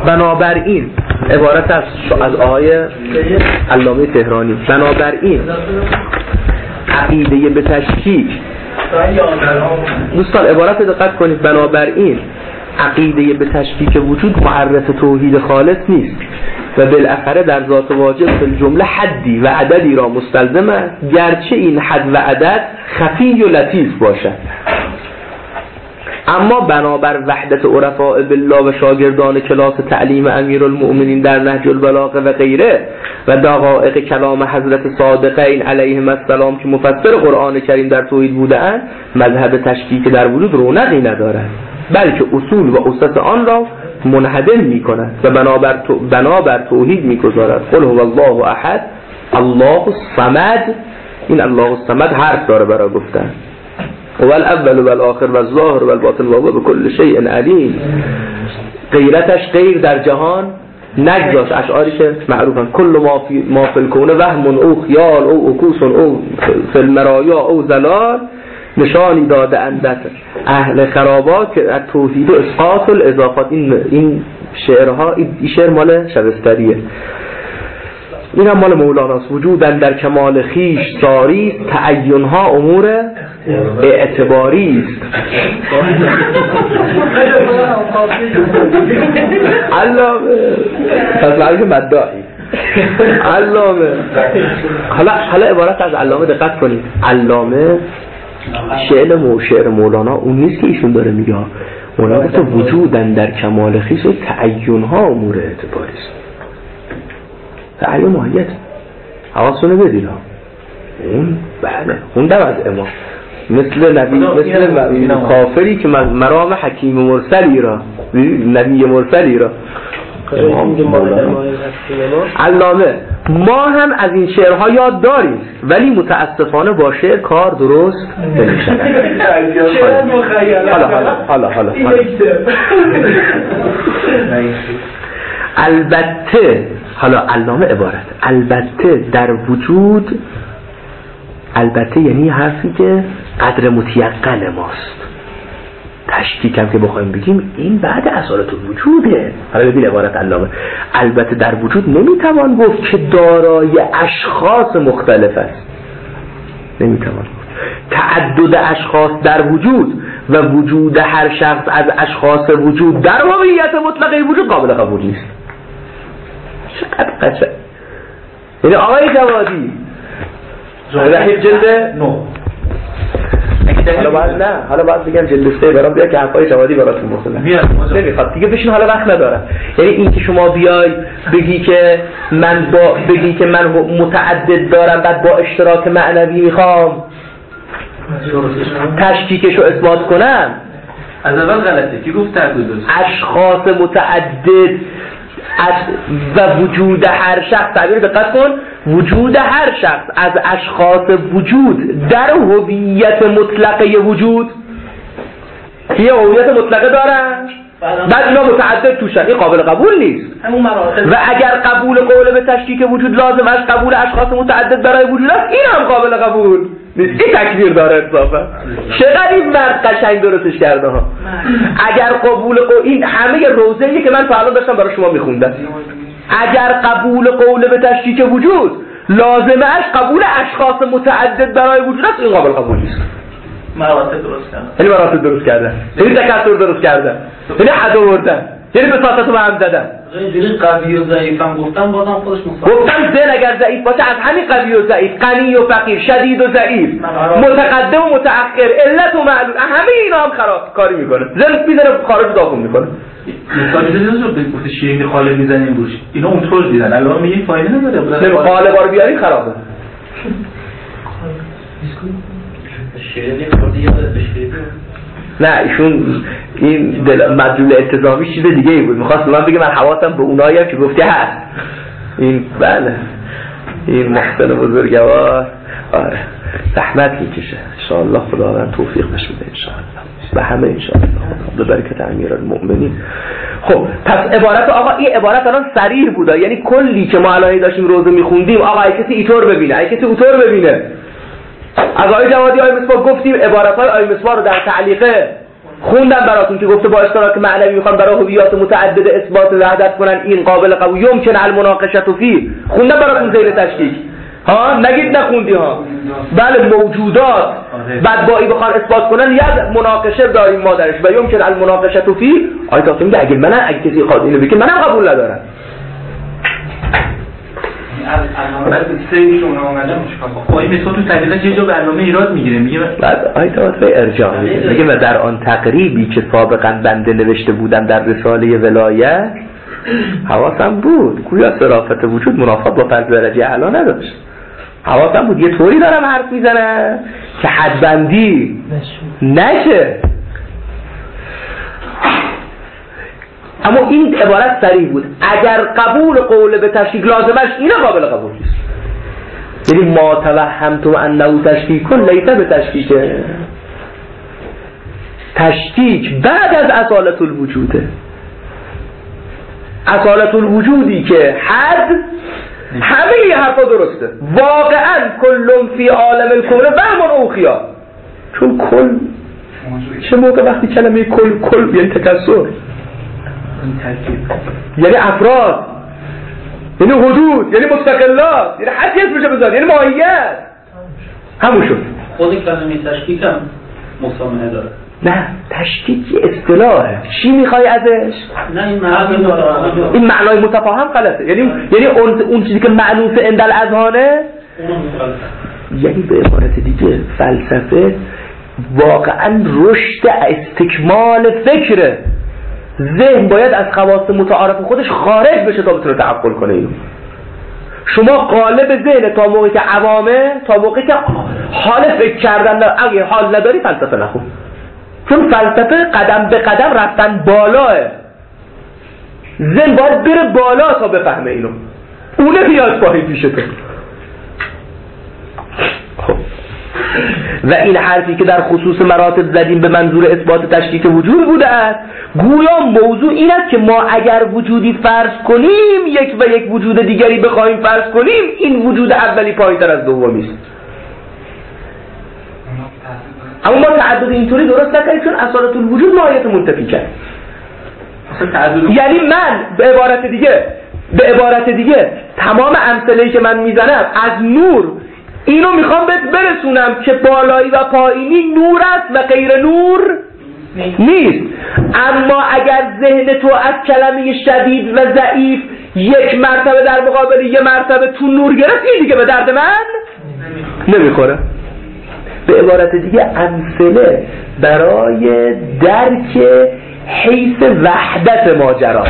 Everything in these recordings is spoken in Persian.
بنابراین عبارت از آقای علامه تهرانی، بنابراین عقیده به تشکیک، دوستان عبارت دقت کنید، بنابراین عقیده به تشکیک وجود معرف توحید خالص نیست و بالاخره در ذات واجب فی جمله حدی و عددی را مستلزم است، گرچه این حد و عدد خفی و لطیف باشد. اما بنابر وحدت عرفاء بالله و شاگردان کلاس تعلیم امیرالمؤمنین در نهج البلاغه و غیره و دقایق کلام حضرت صادقین علیهم السلام که مفسر قرآن کریم در توحید بودند، مذهب تشکیک در وجود رونقی ندارد، بلکه اصول و اسس آن را منهدم می کند و بنابر توحید می گذارد. قل هو الله احد الله الصمد. این الله الصمد حرف داره برای گفتن. و الاول و الاخر و الظاهر و الباطن و به کل شیء علیم. غیرتش غیر در جهان نگذاشت. اشعاری که معروفن کل ما فی الکون وهم او خیال او عکوس او فی المرایا او زلال، نشانی داده اندت اهل خرابات که از توحید و اسقاط الاضافات. این شعرها، این شعر مال شبستریه، این هم مال مولاناست. وجودن در کمال خیش ساری، تعینها امور اعتباری است. علامه پس معلوم که مدعی علامه. حالا عبارت از علامه دقت کنید. علامه شعر مولانا اون نیست که ایشون داره میگه. مولانا گفت وجودن در کمال خیش تعینها امور اعتباری است. تعین ماهیت حواستونه بدید. اون بله اون دم از امام مثل نبی، مثل کافری که مرام حکیم مرسلی را، نبی مرسلی را علامه. ما هم از این شعرها یاد داریم ولی متاسفانه با شعر کار درست نمیشه. حالا البته حالا علامه عبارت البته در وجود، البته یعنی حرفی که قدر متیقن ماست. تشکیک هم که بخوایم بگیم این بعد اصالت وجوده. حالا ببین عبارت علامه، البته در وجود نمیتوان گفت که دارای اشخاص مختلف است. نمیتوان گفت تعدد اشخاص در وجود و وجود هر شخص از اشخاص وجود در هویت مطلقه وجود قابل قبول نیست. چقدر قشنگ. یعنی آقای جوادی رحیل جلد 9 حالا باید بگم جلد 3 برام بیا که حرفای جوادی براتون بخونم. نمیخواد دیگه بشین، حالا وقت ندارم. یعنی این که شما بیای بگی که من متعدد دارم بعد با اشتراک معنوی میخوام تشکیکشو اثبات کنم، از اول غلطه. کی گفت تعدد؟ اشخاص متعدد و وجود هر شخص. تعبیر دقت کن، وجود هر شخص از اشخاص وجود در هویت مطلقه وجود. یه هویت مطلقه دارن بعد اینا متعدد توشن، این قابل قبول نیست. و اگر قبول قول به تشکیک وجود لازم است قبول اشخاص متعدد برای وجود است، این هم قابل قبول نیست. این تکبیر داره اضافه. چقدر این مرد قشنگ درستش کرده ها. اگر قبول این همه روزه‌ای که من تا الان داشتم برای شما میخوندم، اگر قبول قول به تشکیک وجود لازمه اش قبول اشخاص متعدد برای وجود است، این قابل قبول نیست. مراتب درست کردن. یعنی مراتب درست کردن، یعنی تکثر درست کردن، یعنی حد آوردن، یعنی بساطت رو هم زدن. اینجوری قوی و ضعیفم گفتم بازم خودش مصاب. گفتم دل اگر ضعیف باشه از همین قوی و ضعیف، غنی و فقیر، شدید و ضعیف، متقدم و متأخر، علت و معلول، همه اینا هم خراب کاری میکنه. زلف میزنه خارج داخل میکنه. مثال میزنه به گفت شیرین خاله میزنیم روش. اینا اونطور دیدن. الان میگین فایده نداره. خاله بار بیاری خرابه. شیرین خودی یاد بشه. نه ایشون این مدلول التزامی چیز دیگه ای بود. میخواست من بگه من حواسم به اونایی هم که گفته هست. این بله این محسن بزرگوار آره زحمت میکشه. انشاءالله خداوند توفیق بشه بده انشاءالله به همه انشاءالله به برکت امیرالمؤمنین. خب پس عبارت آقا این عبارت الان صریح بوده، یعنی کلی که ما الان داشتیم روزه میخوندیم آقا ای کسی اینطور ببینه ای کسی اونطور ببینه. از آقای جوادی آقای مصباح گفتیم عبارت‌های آقای مصباح رو در تعلیقه خوندم براتون که گفته با اشتراک معنوی میخوان برای هویات متعدد اثبات وحدت کنن، این قابل قبول یمکن المناقشه فی. خوندم براتون زیر تشکیک ها، نگید نخوندی ها. بله موجودات بدبایی بخوان اثبات کنن یک مناقشه داریم ما درش و یمکن المناقشه فی. آیت میگه اگه کسی خواهد اینو بگه منم قبول ندارم. بعد سری شما اومدم خب این مثلا تو طریقه یه جا برنامه ایراد میگیره، میگه بعد آیت ارجاع میگه و در آن تقریبی که سابقا بنده نوشته بودم در رساله ولایت حواسم بود گویا صرافت وجود منافات با فرض درجه اعلی نداشت. حواسم بود یه طوری دارم حرف میزنم که حدبندی نشه. اما این عبارت صریح بود. اگر قبول قول به تشکیک لازمش اینه قابل قبول نیست. یعنی ما توهمت انه تشکیک لیس به تشکیکه. تشکیک بعد از اصالت الوجوده. اصالت الوجودی که حد همه این حرفا درسته. واقعا کلم فی عالم الکون وهم او خیال. چون کل چه موقع وقتی کلمه کل یعنی تکسر، یعنی افراد، یعنی حدود، یعنی مستقلات، یعنی حدی اسمش بذار، یعنی ماهیت، همون شد. خود کلمه تشکیک هم مسامحه داره. نه تشکیک اصطلاحه. چی میخوای ازش؟ نه این معنای متفاهم غلطه. یعنی اون چیزی که معنوس عند الاذهانه، یعنی به عبارت دیگه فلسفه واقعا رشد استکمال فکره. ذهن باید از خواص متعارف خودش خارج بشه تا بتونه تعقل کنه. اینو شما قالب ذهن تا موقعی که عوامه، تا موقعی که حال فکر کردن اگه حال نداری فلسفه نخون. چون فلسفه قدم به قدم رفتن بالاه. ذهن باید بره بالا تا بفهمه اینو. اونه بیاد پایین پیش تو. و این حرفی که در خصوص مراتب زدیم به منظور اثبات تشکیک وجود بوده است، گویا موضوع این است که ما اگر وجودی فرض کنیم یک و یک وجود دیگری بخوایم فرض کنیم، این وجود اولی پایین‌تر از دومی است. اما ما تعدد اینطوری درست نکنیم چون اصالت الوجود ماهیت منتفی کرد. یعنی من به عبارت دیگه تمام امثله‌ای که من میزنم از نور اینو میخوام بهت برسونم که بالایی و پایینی نور است و غیر نور نیست. اما اگر ذهن تو از کلمه شدید و ضعیف یک مرتبه در مقابل یک مرتبه تو نور گرفت، این دیگه به درد من نمیخوره. به عبارت دیگه امثله برای درک حیث وحدت ماجرا،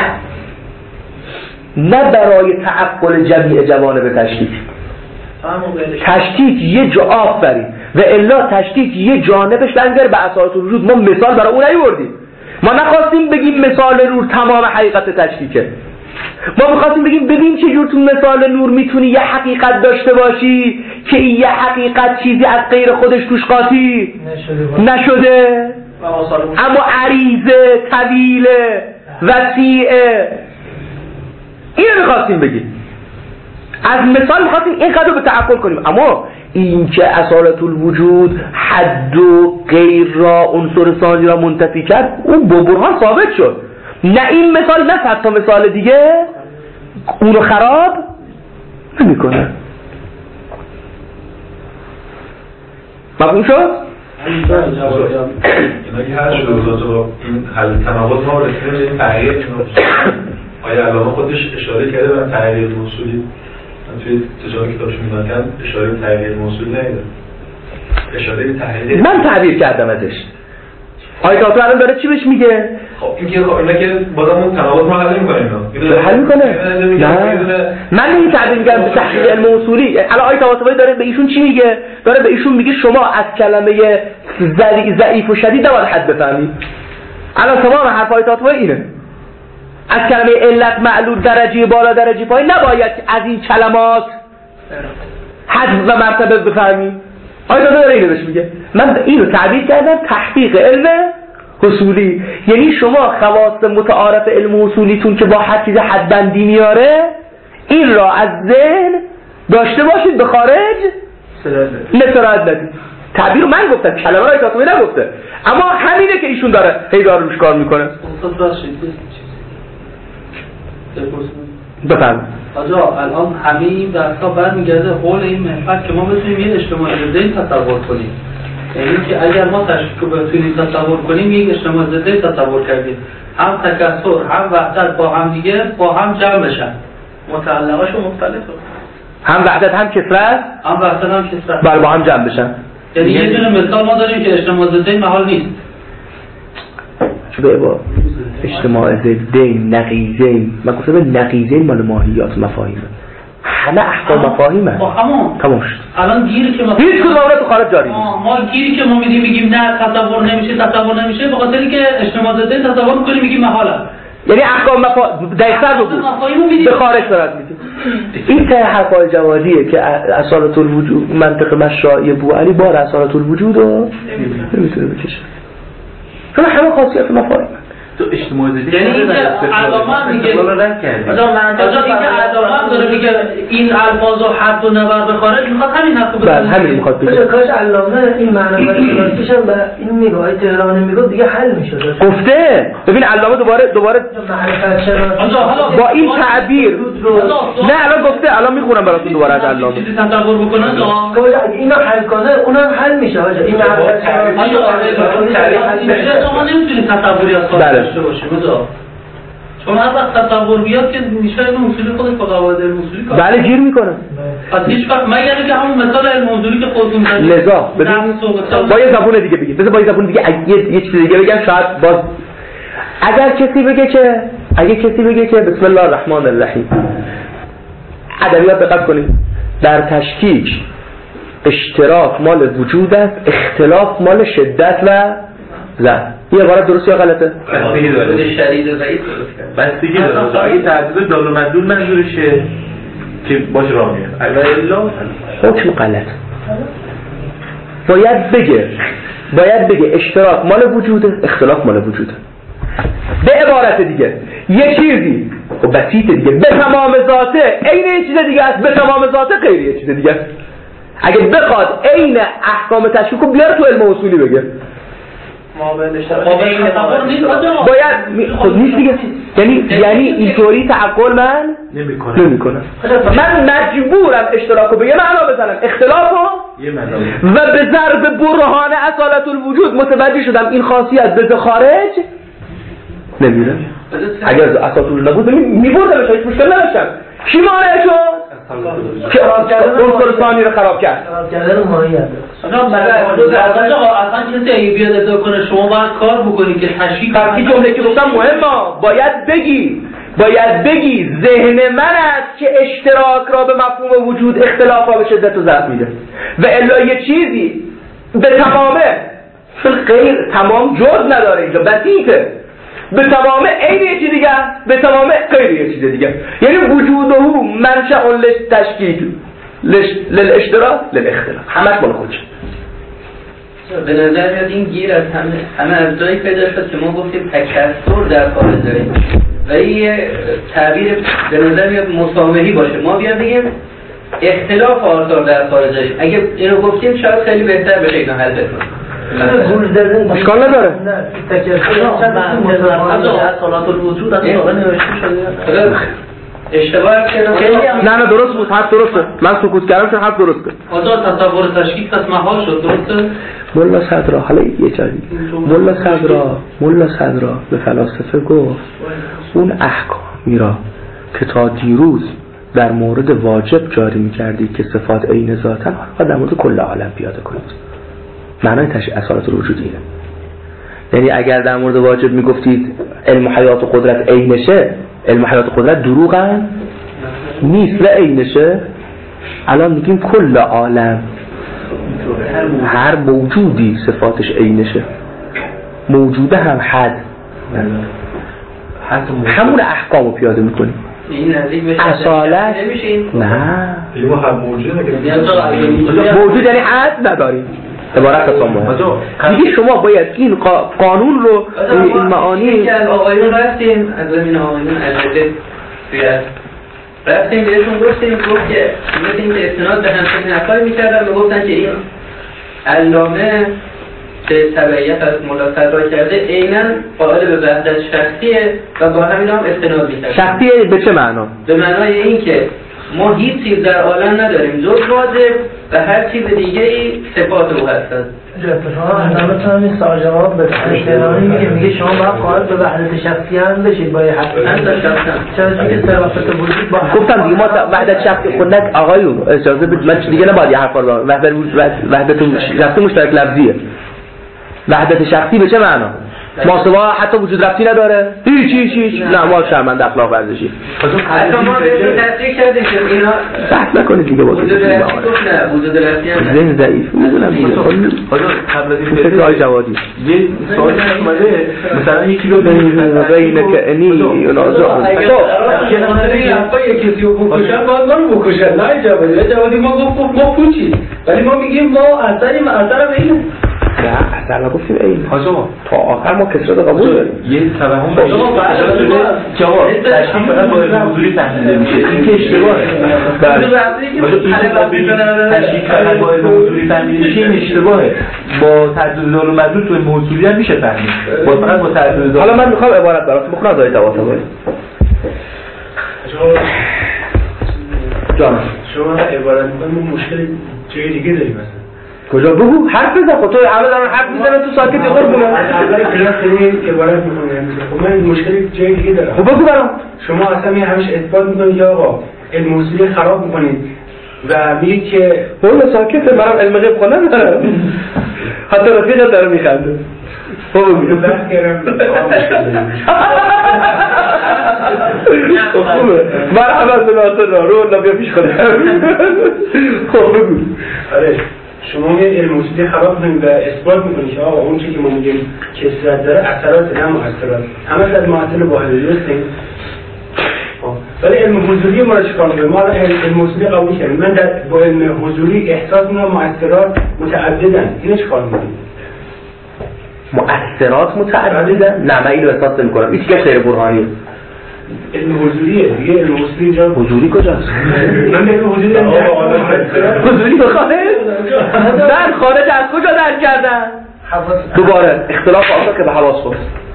نه برای تعقل جمیع جوانب تشکیک. تشکیک یه جا آفرین و الا تشکیک یه جانبش لنگر به اساس وجود. ما مثال برای اون نیوردیم. ما نخواستیم بگیم مثال نور تمام حقیقت تشکیکه. ما میخواستیم بگیم ببین چه جور تو مثال نور میتونی یه حقیقت داشته باشی که این یه حقیقت چیزی از غیر خودش توش قاطی نشده اما عریضه، طویله، وسیعه. اینو میخواستیم بگیم. از مثال میخواستیم این قدر به تعقل کنیم. اما این که اصالت الوجود حد و غیر را عنصر ثانی را منتفی کرد، اون با برهان ثابت شد. نه این مثال نه صد تا مثال دیگه اونو خراب نمیکنه. مفهوم شد؟ اینایی هر شده این حل تناقض ما رسیده به این تغییر آیا علامه خودش اشاره کرده به تغییر موصولی؟ من توی تجارب کتابش می‌دونم اشاره به تغییر موصولی ندیدم. اشاره به تغییر من تعبیر کردم ازش. آیت آتا الان داره چی بهش میگه؟ خب این که اینا که بازم اون تناقض ما حل می‌کنیم اینا. حل می‌کنه؟ نه. من این تعبیر می‌کنم به تحقیق علم اصولی. الان آیت آتا داره به ایشون چی میگه؟ داره به ایشون میگه شما از کلمه ضعیف و شدید نباید حد بفهمید. الان تمام حرف آیت آتا اینه. از کلمه علت معلول درجه بالا درجه پایین نباید از این کلمات حد و مرتبه بفهمی. آیت داره اینو بهش میگه. من اینو تعبیر کردم تحقیق علم اصولی. یعنی شما خواص متعارف علم اصولیتون که با هر چیز حد بندی میاره، این را از ذهن داشته باشید، به خارج نسرات ندید. تعبیر من گفتم، کلمه آیت نگفته. اما همینه که ایشون داره روش کار میکنه. بفرمایید. آجا الان همه این بحثا برمیگرده حول این محفل که ما بتونیم یه اجتماع ضدی تصور کنیم. یعنی که اگر ما تشکیل بتونیم تصور کنیم یک اجتماع ضدی تصور کردیم، هم تکثر هم وحدت با هم دیگه با هم جمع بشن، متعلقاشون مختلفه، هم وحدت هم کثرت، بله با هم جمع بشن. یعنی یه دونه مثال ما داریم که اجتماع ضدی محال نیست. به با اجتماع ضدی نقیضین، من گفتم نقیضین مال ماهیات مفاهیم، همه احکام مفاهیمه. تمام شد. الان گیری که ما هیچ کدوم تو خارج جاری ما گیری که ما میگیم نه تصور نمیشه به خاطر اینکه اجتماع ضدی تصور می‌کنیم میگیم محاله. یعنی احکام دقیق‌تر بگو به خارج دارد میگه. این ته حرفای جوادیه که اصالت الوجود منطق مشرعی بو علی بار اصالت الوجود رو نمیتونه بکشه، چون همه خاصیت مفاهیم تو اجتماع ضدی یعنی اینکه علامه میگه علامه داره میگه این الفاظ و حد و نبر به خارج میخواد همین حرفو بزنه. بله همین میخواد بگه. کاش علامه این معنی برش هم به این نگاه تهرانی میگفت دیگه حل میشد. گفته ببین علامه دوباره با این تعبیر نه الان گفته، الان میخونم براتون دوباره از علامه چیزی تصور بکنن اینو حل کنه اونم حل میشه. آجا این ما نمیتونیم تصوری از خارج داشته باشیم چون هر وقت تصور بیاد که میشه علم اصولی خودش خداوند علم اصولی کار بله گیر میکنه. پس هیچ وقت مگر اینکه همون مثال علم اصولی که خودتون زدید لذا ببین با یه زبون دیگه بگید، بذار با یه زبون دیگه یه چیز دیگه بگم شاید باز اگر کسی بگه که بسم الله الرحمن الرحیم، ادبیات دقت کنید، در تشکیک اشتراک مال وجود است، اختلاف مال شدت و ضعف. این عبارت درست یا غلطه؟ بستگی داره. شدید و ضعیف درست کرد. بستگی داره. اگه تعبیر دال و مدلول منظورشه که باش راه میاد. الا حکم غلط. باید بگه اشتراک مال وجوده، اختلاف مال وجوده. به عبارت دیگه یه چیزی بسیط دیگه به تمام ذاته عین یه چیز دیگه است، به تمام ذاته غیر یه چیز دیگه است. اگه بخواد عین احکام تشریع رو بیاره تو علم اصولی بگه باید خود نیست دیگه. یعنی اینطوری تعقل من نمی‌کنم. من مجبورم اشتراکو به یه معنا بزنم، اختلافو و به ضرب برهان اصالت الوجود متوجه شدم این خاصیت به خارج نمیره. اگر اصالت الوجود نبود میبردم هیچ مشکل نداشتم. کی مانع شد؟ که عنصر ثانی رو خراب کرد. اصلا کسی اگه بیاد ادعا کنه شما باید کار بکنید که تشکیل این جمله که گفتم مهمه. باید بگی ذهن من است که اشتراک را به مفهوم وجود، اختلاف را به شدت و ضعف میده و الا یه چیزی به تمامه غیر تمام جز نداره، اینجا بسیطه، به تمامه عین یه چیز دیگه، به تمامه غیر یه چیز دیگه. یعنی وجوده منشأ للتشکیل للاشتراک للاختلاف، همش مال خودشه. به نظر میاد این گیر از همه از جایی پیدا شد که ما گفتیم تکثر در خارج داریم و این تعبیر به نظر میاد مسامحی باشه. ما بیاد بگیم اختلاف آثار در خارجش، اگه اینو گفتیم شاید خیلی بهتر بشه اینو حل بکنیم. اشکال نداره. اصالت الوجود از واقع نوشته شده. اشتباه کردم. نه درست بود، حرف درسته. من سکوت کردم چون حرف درسته. آجا تصور تشکیل پس محال شد، درسته؟ مولا صدرا حالا یه جایی مولا صدرا به فلاسفه گفت اون احکامی را که تا دیروز در مورد واجب جاری می‌کردی که صفات عین ذاتن، حالا در مورد کل عالم پیاده کنید. معنای اصالت الوجود اینه. یعنی اگر در مورد واجب میگفتید علم حیات و قدرت عینشه، علم حیات و قدرت دروغن نیست و عینشه، الان میگیم کل عالم هر موجودی صفاتش عینشه، موجوده هم حد همون احکامو پیاده میکنیم. اصالت نه موجود یعنی حد نداریم. عبارت اصلا دیگه شما باید این قانون رو این معانی که از آقایون رفتیم، از این آقایون اجازه رفتیم بهشون گفت که مثل این که استناد به همچنین حرفایی میکردن و گفتن که این علامه تبعیت از مولا صدرا کرده عیناً قائل به وحدت شخصیه و با همین هم استناد می‌کنه. شخصیه به چه معنا؟ به معنای این که ما هیچ چیز در عالم نداریم جز واجب و هر چیز دیگه‌ای صفات او هستند. اتفاقا علامت همین سوال جواب به تهرانی میگه شما باید قائل به وحدت شخصی هم بشید با یه حقیقت چرا که صرافت وجود با گفتم دیگه ما وحدت شخصی خود نه آقایون اجازه بدید من دیگه نباید یه حرفا رو وحدت شخصی مشترک لفظیه. وحدت شخصی به چه معنا؟ ماسوا حتی وجود ربطی نداره؟ هیچ نه ما شرمنده اخلاق ورزشی. حتی ما بهتون تصریح کردیم که اینا بحث نکنید دیگه بازی وجود ربطی گفت نه وجود ربطی هم ذهن ضعیف میدونم دیگه. حالا قبل از این مثل آقای جوادی یه سوال اومده مثلا یکی رو بین که انی ینازع یه نمونه حرفا یکی رو بکشن باید ما رو بکشن نه جوادی ما گفت ما پوچی ولی ما میگیم ما اثریم اثرم اینه نه اصلا نگفتیم این حاجا تا آخر ما کسرت قبول داریم یه توهم باشه که آقا تشکیل فقط با حضوری فهمیده میشه این که اشتباهه تشکیل فقط با حضوری فهمیده میشه این اشتباهه با تعدد دال و مدلول تو موضوعی هم میشه فهمید با فقط با تعدد دال حالا من میخوام عبارت براتون بخونم از آیه طباطبایی جان شما عبارت میکنم مشکل جای دیگه داریم مثلا کجا بگو حرف بزن خب تو همه دارن حرف میزنن تو ساکت یه قربونه اول کلاس این عبارت میکنم خب من مشکل جای دیگه دارم خب بگو برام شما اصلا همیشه اثبات میکنید که آقا علم اصولی خراب میکنید و میگید که اون ساکت منم علم غیب خونه ندارم حتی رفیقت داره میخنده خب بگو بحث کردم خوبه مرحبا بناصر رو نبیا پیش خودم خب بگو آره شما میگید علم اصولی خراب میکنید و اثبات میکنید که آقا اون چیزی که ما میگیم کثرت داره اثرات نه مؤثرات همه از معطل واحد درسته ولی علم حضوری ما رو چیکار می‌کنه ما علم اصولی قبول کردیم من با علم حضوری احساس می‌کنم مؤثرات متعددن اینو چیکار می‌کنیم مؤثرات متعددن نه من اینو احساس نمی‌کنم این چیه غیر برهانی علم حضوریه دیگه علم اصولی اینجا حضوری کجاست من علم حضوری حضوری به خارج در خارج از کجا درک کردن دوباره اختلاف آثار که به حواس خود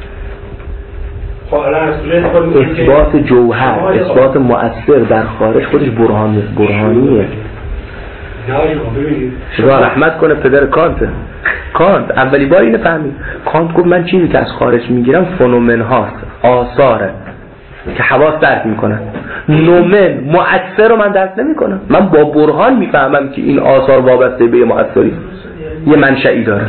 اثبات جوهر اثبات مؤثر در خارج خودش برهانیه خدا رحمت کنه پدر کانت اولی بار اینو فهمید کانت گفت من چیزی که از خارج میگیرم فنومن هاست آثاره که حواس درک میکنن نومن مؤثر رو من درک نمیکنم من با برهان میفهمم که این آثار وابسته به مؤثری یه منشئی داره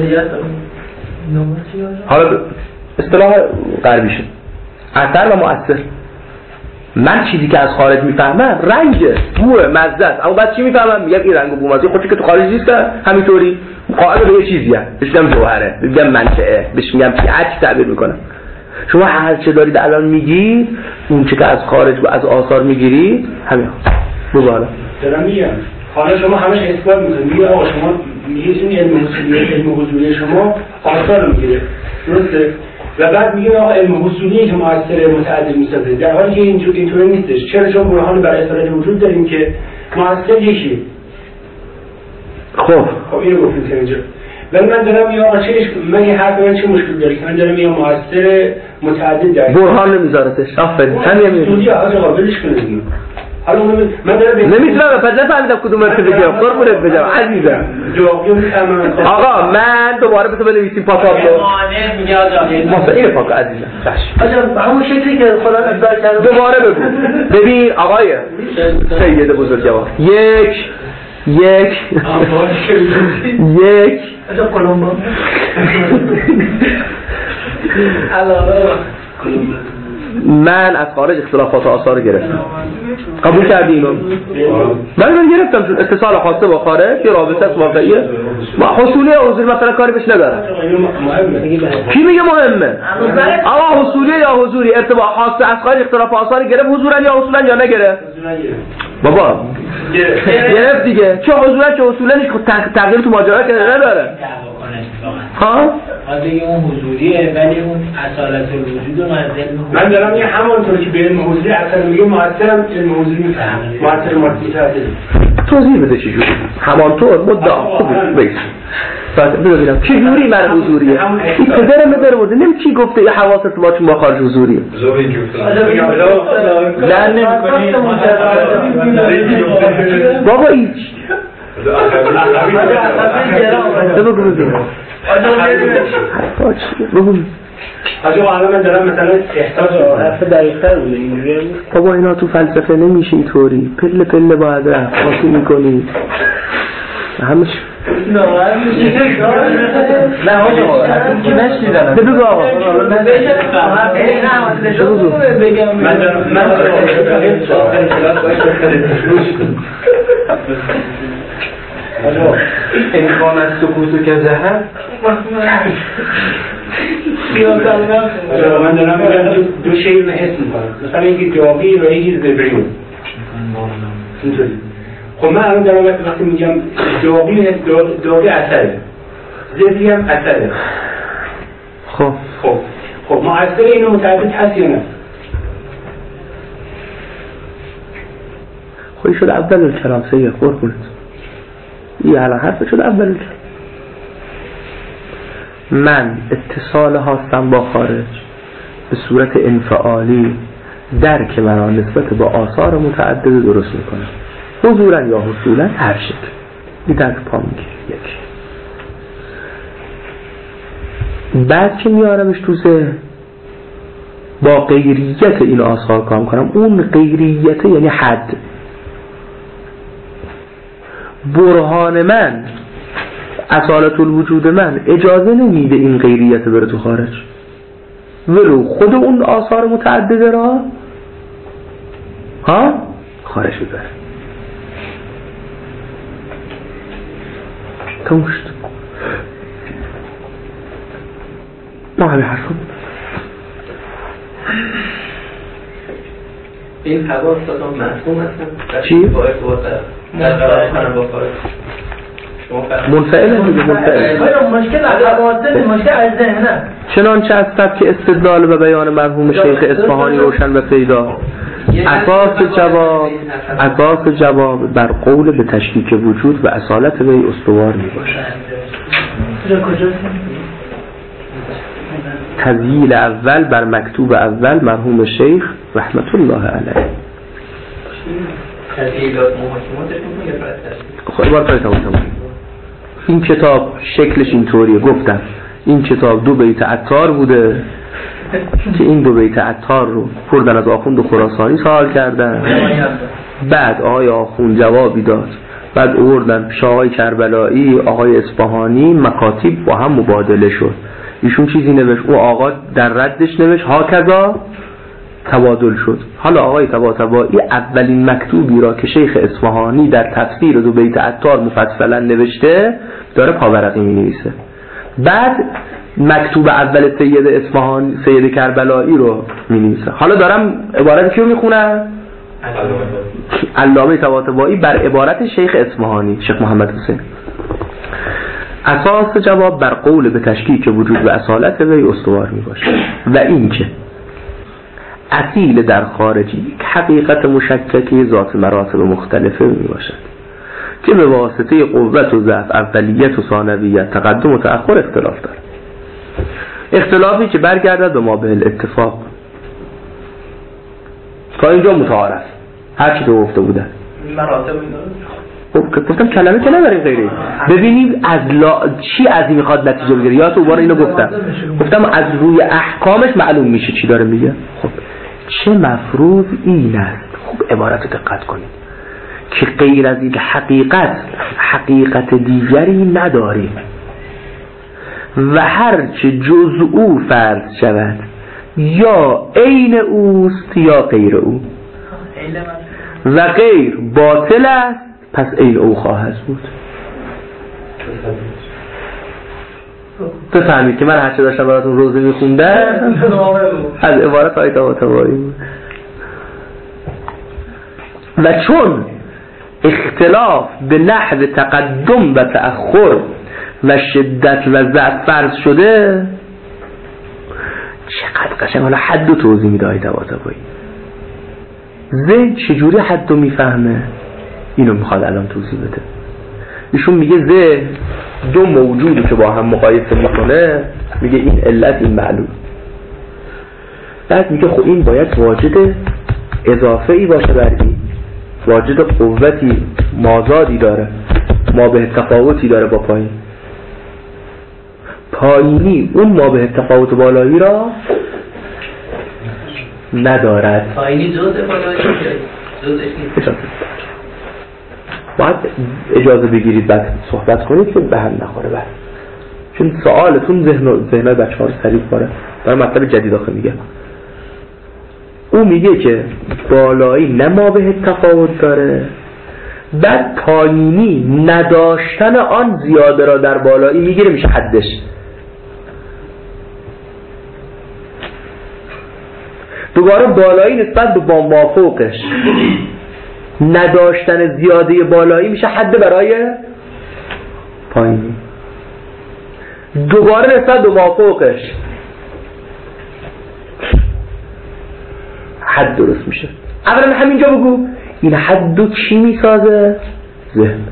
حالا اصطلاح غربیشه اثر و مؤثر من چیزی که از خارج میفهمم رنگه بوه مزه است اما بعد چی میفهمم میگم این رنگ و بو مزه خودی که تو خارج نیست همینطوری قائل به یه چیزیه بهش میگم جوهره میگم منشأه بهش میگم هر چی تعبیر میکنم شما هر چه دارید الان میگید اون چه که از خارج و از آثار میگیرید همین بگو دارم میگم حالا شما همش اثبات میکنید میگه آقا شما میگید این علم حضوری شما آثار رو میگیره درسته و بعد میگه آقا علم حضوری که مؤثر متعدد میسازه در حالی که اینطوری نیستش چرا چون برهان برای اثبات وجود داریم که مؤثر یکیه خب اینو گفتیم که اینجا ولی من دارم یا من یه حرف من چه مشکل داره که من دارم یا مؤثر متعدد دارم برهان نمیذارتش آفرین همین میگه آقا ولش کنید حالا من دارم نمیتونم پس نفهمیدم کدوم رو بگم قربونت بگم عزیزم آقا من دوباره بذار بنویسیم پاکاب رو این پاک عزیزم آجا همون شکلی که خدا ابداع کرده دوباره بگو ببین آقای سید بزرگوار یک آجا کلمبا من از خارج اختلافات آثار گرفتم قبول کردی اینو؟ من اینو گرفتم چون اتصال خاصه با خارج یه رابطه است واقعیه حصولی حضوری مثلا کاری بهش نداره کی میگه مهمه؟ آقا حصولی یا حضوری ارتباط خاصه از خارج اختلاف آثار گرفت حضورا یا اصولا یا نگرفت؟ بابا گرفت دیگه چه حضورا چه اصولا تغییر تو ماجرا که نداره ها؟ دیگه اون حضوریه ولی اون اصالت الوجود رو من دارم یه همونطوری که به علم حضوری اصلا میگه مؤثرم علم حضوری میفهمم مؤثر متعدد توضیح بده چجوری همانطور مدعا خوب بیست ببینم چه جوری من حضوریه این پدر مدر بوده نمی چی گفته یه حواست با چون با خارج حضوریه لن نمی‌کنی بابا ایچ بگو آجا الان من دارم مثلا احساس حرف دقیق‌تر بوده اینجوری بابا اینا تو فلسفه نمیشه اینطوری پله پله باید رفت خاصی میکنی همش نه آقا کی نشیدن بگو آقا امکان از سکوتو که زهر من دارم دو شیر رو حس میکنم مثلا یکی داغی و یکی زبرین اینطوری خب من الان دارم وقتی میگم داغی اثره زبری هم اثره خب مؤثر اینو متعدد هست یا نه؟ خوی شد اول الکلام سیه خور کنید یه الان حرف شد اول الکلام من اتصال هاستم با خارج به صورت انفعالی درک من نسبت با آثار متعدد درست میکنم حضورا یا حصولا هر شکل این درک پا میگیره یک بعد که میارمش تو ذهن با غیریت این آثار کار کنم اون غیریت یعنی حد برهان من اصالت الوجود من اجازه نمیده این غیریت بره تو خارج ولو خود اون آثار متعدده را خارج بره تموشت ما همه حرفم این حواس دادم مفهوم هستن چی؟ منفعل دیگه منفعل مشکل حواسه مشکل از ذهنه چنانچه از سبک استدلال و بیان مرحوم شیخ اصفهانی روشن و پیدا اساس جواب بر قول به تشکیک وجود و اصالت وی استوار می باشد تذییل اول بر مکتوب اول مرحوم شیخ رحمت الله علیه این کتاب شکلش اینطوریه گفتم این کتاب 2 بیت عطار بوده که این 2 بیت عطار رو پردن از آخوند خراسانی سوال کردن بعد آقای آخوند جوابی داد بعد آوردن پیش آقای کربلایی آقای اصفهانی مکاتب با هم مبادله شد ایشون چیزی نوشت او آقا در ردش نوشت هاکذا تبادل شد حالا آقای طباطبایی اولین مکتوبی را که شیخ اصفهانی در تفسیر 2 بیت عطار مفصلا نوشته داره پاورقی می نویسه بعد مکتوب اول سید اصفهانی سید کربلایی رو می نویسه حالا دارم عبارت کیو می خونم؟ علامه طباطبایی بر عبارت شیخ اصفهانی شیخ محمد حسین اساس جواب بر قول به تشکیک وجود و اصالت وی استوار می باشه و این که اصیل در خارجی حقیقت مشککی ذات مراتب مختلفه می باشد که به واسطه قوت و ضعف اولیت و ثانویت تقدم و تأخر اختلاف دارد اختلافی که برگردد به ما به الاتفاق تا اینجا متعارف هر چی تو گفته بودن مراتب گفتم کلمه که نداریم غیره ببینیم از چی از این میخواد نتیجه بگیره یا تو باره اینو گفتم از روی احکامش معلوم میشه چی داره میگه خب چه مفروض این است خوب عبارت دقت کنید که غیر از این حقیقت دیگری نداریم و هرچه جز او فرض شود یا عین اوست یا غیر او و غیر باطل است پس عین او خواهد بود بفهمید که من هرچه داشتم براتون روزه میخوندم از عبارت های طباطبایی و چون اختلاف به نحو تقدم و تأخر و شدت و ضعف فرض شده چقدر قشنگ حالا حد و توضیح میده های طباطبایی ذهن چجوری حد رو میفهمه اینو میخواد الان توضیح بده ایشون میگه ذهن دو موجودی که با هم مقایسه میکنه میگه این علت این معلول. بعد میگه خب این باید واجد اضافه ای باشه بر این، واجد قوتی مازادی داره، ما به تفاوتی داره با پایین. پایینی اون ما به تفاوت بالایی را ندارد. پایینی جزء بالایی جزءش نیست. باید اجازه بگیرید بعد صحبت کنید که به هم نخوره بعد، چون سوالتون ذهنای بچه‌ها رو سریع کنه. داره مطلب جدید آخه میگه. او میگه که بالایی نه ما به تفاوت داره، بعد پایینی نداشتن آن زیاده را در بالایی میگیره میشه حدش. دوباره بالایی نسبت به با مافوقش نداشتن زیاده بالایی میشه حد برای پایینی. دوباره نسبت به مافوقش حد درست میشه. اولا همینجا بگو این حدو چی میسازه؟ ذهن.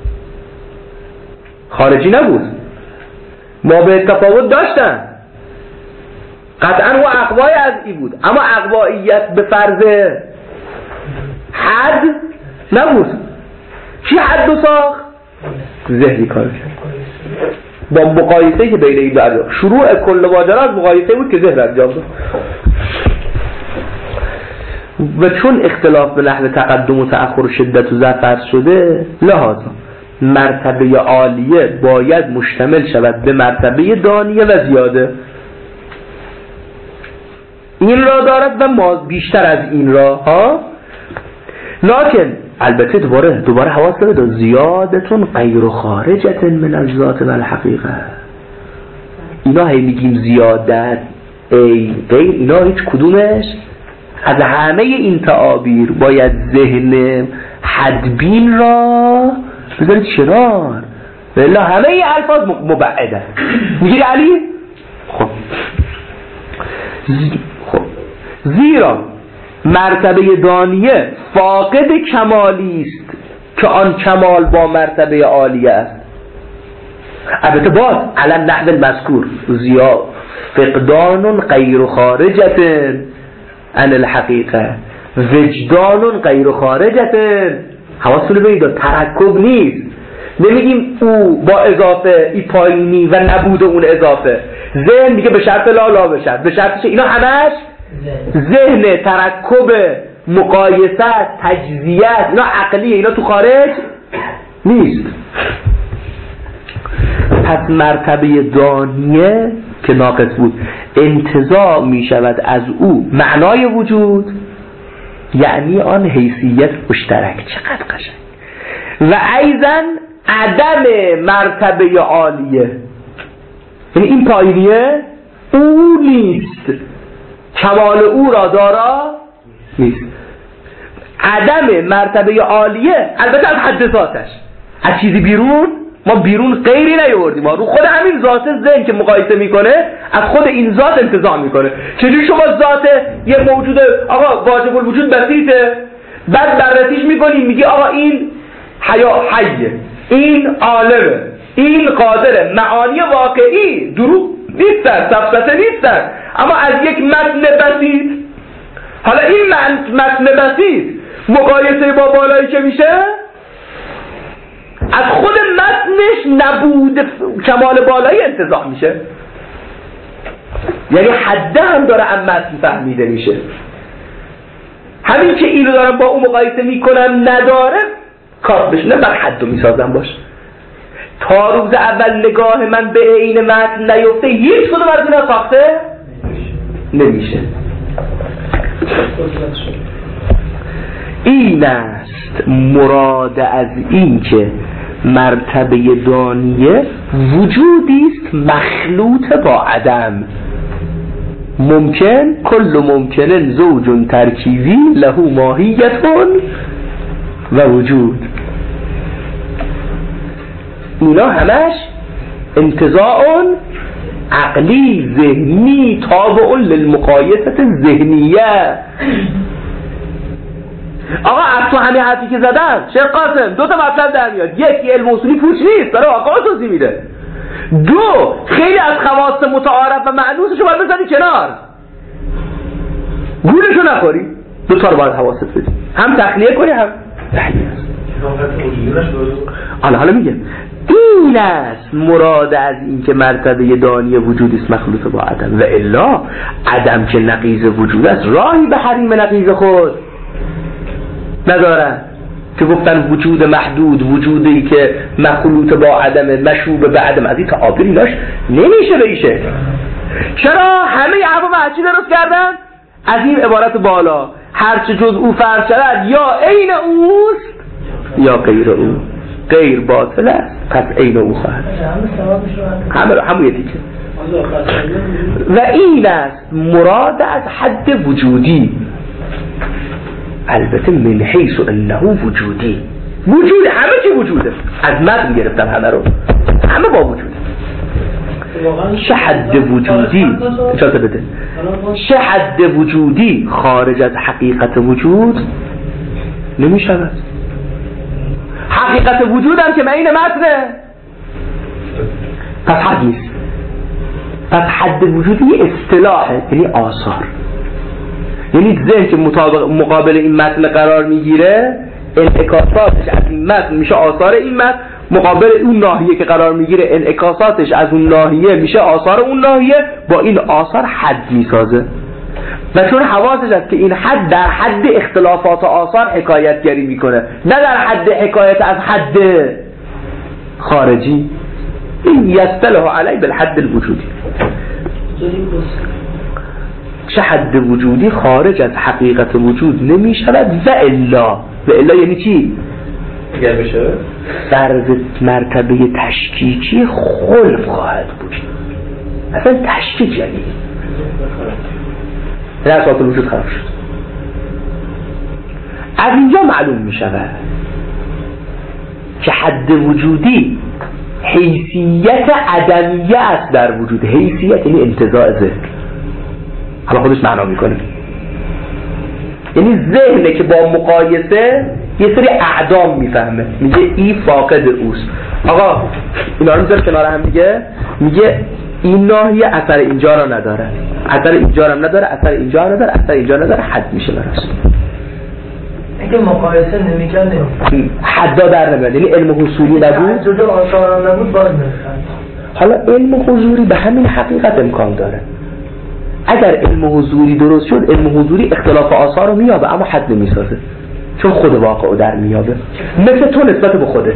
خارجی نبود، ما به تفاوت داشتن، قطعا و اقوای از ای بود، اما اقواییت به فرض حد نبود. چی حدو ساخت؟ ذهنی کار کرد با مقایسه که بین این دو. شروع کل ماجرا از مقایسه بود که ذهن انجام داد. و چون اختلاف به نحو تقدم و تأخر و شدت و ضعف شده، لحاظا مرتبه عالیه باید مشتمل شود به مرتبه دانیه و زیاده. این را دارد و ما بیشتر از این را ها. لکن البته دوباره حواس داره زیادتون غیر خارجت من الذات و الحقیقه. اینا هی میگیم زیادت ای غیر، اینا هیچ کدومش از همه این تعابیر باید ذهن حدبین را بذارید شرار. والله همه این الفاظ مبعده. میگیری علی؟ خب زیرا مرتبه دانیه فاقد کمالی است که آن کمال با مرتبه عالیه است. البته باز علم نحو المذکور زیاد فقدان غیر خارجت عن الحقیقه، وجدان غیر خارجت. حواستون رو بگید ترکب نیست. نمیگیم او با اضافه ای پایینی و نبود اون اضافه. ذهن میگه به شرط لا به شرط، به شرط چه؟ اینا همش ذهن، ترکب، مقایسه، تجزیه، اینا عقلیه، اینا تو خارج نیست. پس مرتبه دانیه که ناقص بود انتزاع می شود از او معنای وجود، یعنی آن حیثیت مشترک. چقدر قشنگ. و ایضا عدم مرتبه عالیه، یعنی این پایینیه او نیست، کمال او را دارا نیست. عدم مرتبه عالیه البته از حد ذاتش، از چیزی بیرون ما بیرون غیری نیاوردیم، ما رو خود همین ذات ذهن که مقایسه میکنه از خود این ذات انتزاع میکنه. چجوری شما ذات یه موجود آقا واجب الوجود بسیطه، بعد بررسیش میکنی میگی آقا این حیه، این عالمه، این قادره، معانی واقعی دروغ نیستن، سفسطه نیستن، اما از یک متن بسیط. حالا این متن بسیط مقایسه با بالایی که میشه از خود متنش نبود کمال بالایی انتزاع میشه، یعنی حده هم داره از متن فهمیده میشه. همین که اینو دارم با اون مقایسه میکنم نداره کار بشنه بر حدو میسازم باش. تا روز اول نگاه من به عین متن نیفته هیچ کدوم از اینا ساخته نمیشه. این است مراد از این که مرتبه دانیه وجودی است مخلوط با عدم. ممکن کل ممکن زوج ترکیبی له ماهیت و وجود. اینا همش انتزاع عقلی ذهنی تابع للمقایسه ذهنیه. آقا از تو همین حرفی که زدم شیخ قاسم دو تا مطلب در میاد. یکی علم اصولی پوچ نیست، داره واقعا توضیح میده. دو، خیلی از خواص متعارف و معنوسشو باید بزنی کنار، گولشو نخوری. دو تا رو باید حواست بدی، هم تخلیه کنی هم تحلیل. حالا میگم این است مراد از این که مرتبه دانی وجود است مخلوط با عدم، و الا عدم که نقیض وجود است راهی به حریم نقیض خود ندارن که گفتن وجود محدود، وجودی که مخلوط با عدم، مشوب به عدم، از این تعابیری داشت نمیشه بهیشه. چرا همه عوام چی درست کردن؟ از این عبارت بالا هرچه جز او فرض شود یا عین اوست یا غیر او، غیر باطل است پس عین او خواهد. همون یه تیکه. و این است مراد از حد وجودی، البته من حیث انه وجودی، وجود همه چی وجوده، از متن گرفتم همه رو، همه با وجوده. چه حد وجودی اجازه بده، چه حد وجودی خارج از حقیقت وجود نمی شود. حقیقت وجود هم که معین متنه، پس حد نیست. پس حد وجودی اصطلاحه، یعنی آثار، یعنی ذهن که مقابل این متن قرار میگیره انعکاساتش از این متن میشه آثار این متن، مقابل اون ناحیه که قرار میگیره انعکاساتش از اون ناحیه میشه آثار اون ناحیه، با این آثار حد میسازه. و چون حواسش است که این حد در حد اختلافات آثار حکایتگری میکنه، نه در حد حکایت از حد خارجی، این یصطلح علی بالحد الوجودی. چه حد وجودی خارج از حقیقت وجود نمی شود، و الا یعنی چی؟ اگر بشه در مرتبه تشکیکی خلف خواهد بود. اصلا تشکیک یعنی در اساس وجود خراب شد. از اینجا معلوم می شود که حد وجودی حیثیت عدمیه است در وجود. حیثیت یعنی انتزاع ذهن، حالا خودش معنا میکنه، یعنی ذهنه که با مقایسه یه سری اعدام میفهمه، میگه ای فاقد اوست. آقا اینا رو میذاره کنار هم دیگه، میگه این ناحیه اثر اینجا رو نداره، اثر اینجا رو نداره، اثر اینجا رو نداره، اثر اینجا نداره، حد میشه براش. اگه مقایسه نمیکنه حدا در نمیاد، یعنی علم حصولی نبود، جدا آثار نبود باز نمیاد. حالا علم حضوری به همین حقیقت امکان داره. اگر علم حضوری درست شد، علم حضوری اختلاف آثار رو میابه اما حد نمیسازه، چون خود واقع رو در میابه، مثل تو نسبت به خودت.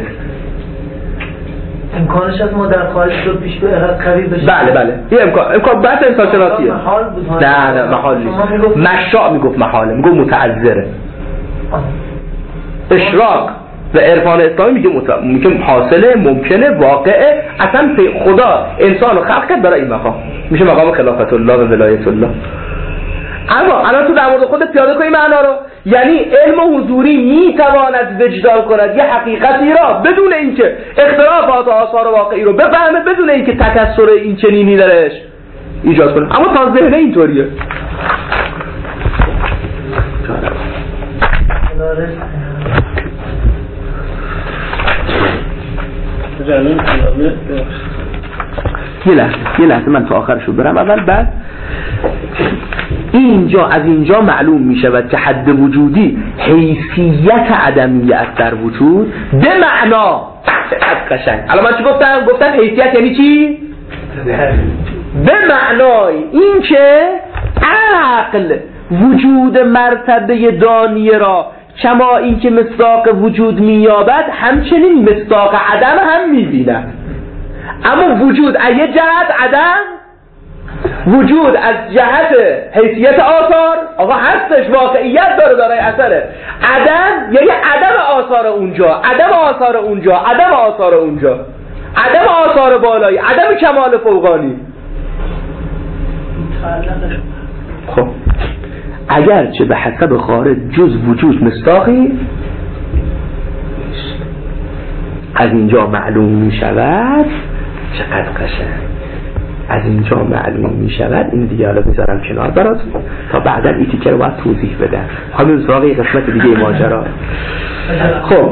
امکانش از ما در خارج شد پیش به قوی بشه. بله این امکان بحث انسان شناسیه. نه محال نیست. مشاء میگفت محاله، میگفت متعذره. اشراق و عرفان اسلامی میگه حاصله، ممکنه، واقعه. اصلا خدا انسان رو خلق کرد برای این مقام، میشه مقام خلافت الله و ولایت الله. اما الان تو در مورد خودت پیاده کنی معنا رو، یعنی علم حضوری میتواند وجدان کند یه حقیقتی را بدون اینکه اختلافات و آثار واقعی رو بفهمه، بدون اینکه تکثر این چنینی درش ایجاد کنه. اما تا ذهن اینطوریه. یه لحظه من تا آخرشو برم اول، بعد اینجا از اینجا معلوم می شود که حد وجودی حیثیت عدمیه است در وجود، به معنا قشنگ. الان من چی گفتم حیثیت یعنی چی؟ به معنای این که عقل وجود مرتبه دانیه را کما این که مصداق وجود میابد همچنین مصداق عدم هم میبیند. اما وجود از یه جهت، عدم وجود از جهت حیثیت آثار آقا هستش، واقعیت داره اثره. عدم یعنی عدم آثار اونجا، عدم آثار اونجا، عدم آثار اونجا، عدم آثار بالایی، عدم کمال فوقانی. خب اگرچه به حسب خارج جز وجود مصداقی، از اینجا معلوم می شود چقدر قشنگ از اینجا معلوم می شود. این دیگه حالا میذارم کنار براتون تا بعدا این تیکه رو باید توضیح بدم. حالا سراغ یه قسمت دیگه ماجرا. خب